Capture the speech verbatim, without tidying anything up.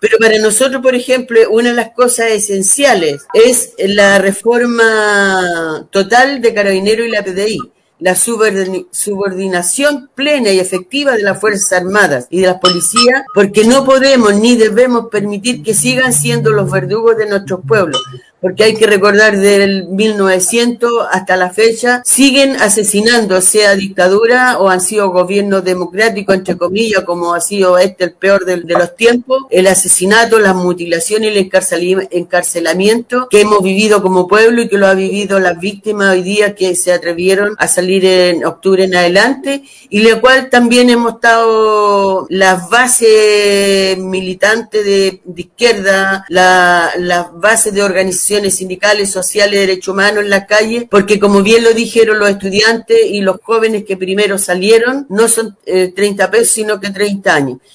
Pero para nosotros, por ejemplo, una de las cosas esenciales es la reforma total de Carabineros y la P D I. La subordinación plena y efectiva de las Fuerzas Armadas y de las policías, porque no podemos ni debemos permitir que sigan siendo los verdugos de nuestros pueblos, porque hay que recordar del mil novecientos hasta la fecha, siguen asesinando, sea dictadura o han sido gobiernos democráticos, entre comillas, como ha sido este el peor de, de los tiempos, el asesinato, las mutilaciones y el encarcelamiento que hemos vivido como pueblo y que lo ha vivido las víctimas hoy día que se atrevieron a salir en octubre en adelante, y la cual también hemos estado las bases militantes de, de izquierda, la, las bases de organizaciones sindicales, sociales, derechos humanos en las calles, porque como bien lo dijeron los estudiantes y los jóvenes que primero salieron, no son eh, treinta pesos, sino que treinta años.